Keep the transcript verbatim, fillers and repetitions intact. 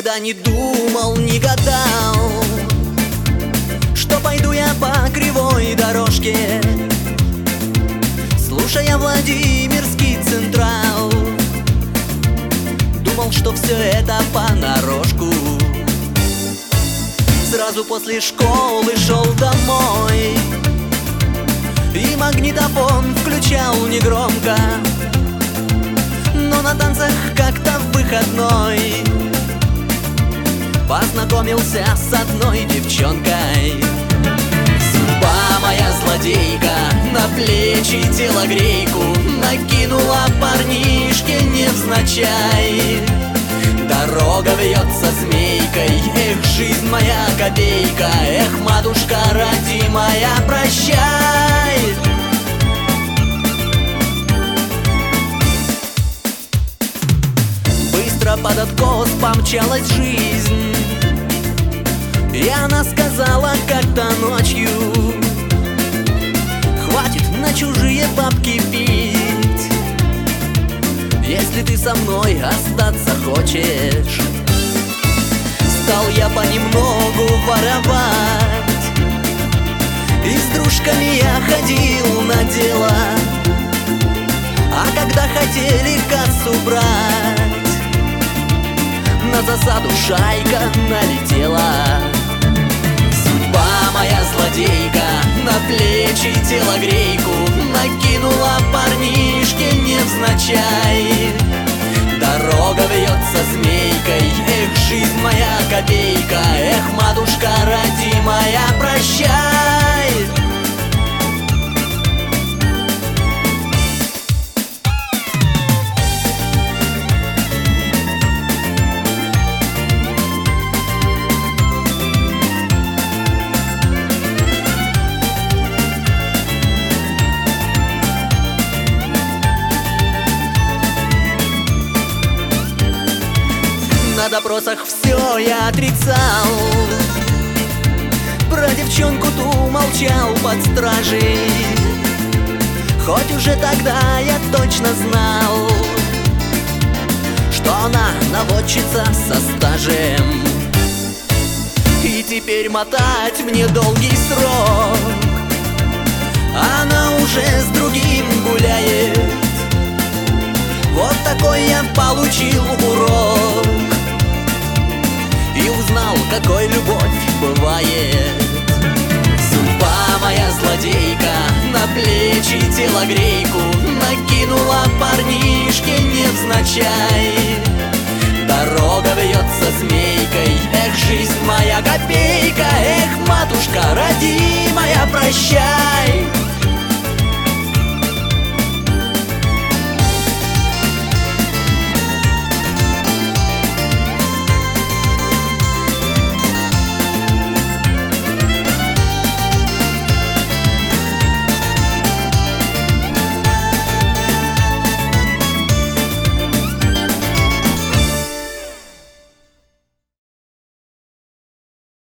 Никогда не думал, не гадал, что пойду я по кривой дорожке, слушая Владимирский Централ. Думал, что все это понарошку. Сразу после школы шел домой и магнитофон включал негромко, но на танцах как-то в выходной познакомился с одной девчонкой. Судьба моя злодейка на плечи телогрейку накинула парнишке невзначай. Дорога вьется змейкой, эх, жизнь моя копейка, эх, матушка родимая, прощай. Быстро под откос помчалась жизнь, и она сказала как-то ночью: хватит на чужие бабки пить, если ты со мной остаться хочешь. Стал я понемногу воровать, и с дружками я ходил на дело, а когда хотели кассу брать, на засаду шайка налетела. Судьба моя злодейка на плечи телогрейку накинула парнишке невзначай. Дорога вьется змейкой, эх, жизнь моя копейка, эх, матушка родимая, прощай. На допросах все я отрицал, про девчонку ту молчал под стражей, хоть уже тогда я точно знал, что она наводчица со стажем. И теперь мотать мне долгий срок, она уже с другим гуляет. Вот такой я получил урок и узнал, какой любовь бывает. Судьба моя злодейка на плечи телогрейку накинула парнишке невзначай. Дорога вьется змейкой, эх, жизнь моя копейка, эх, матушка родимая, прощай.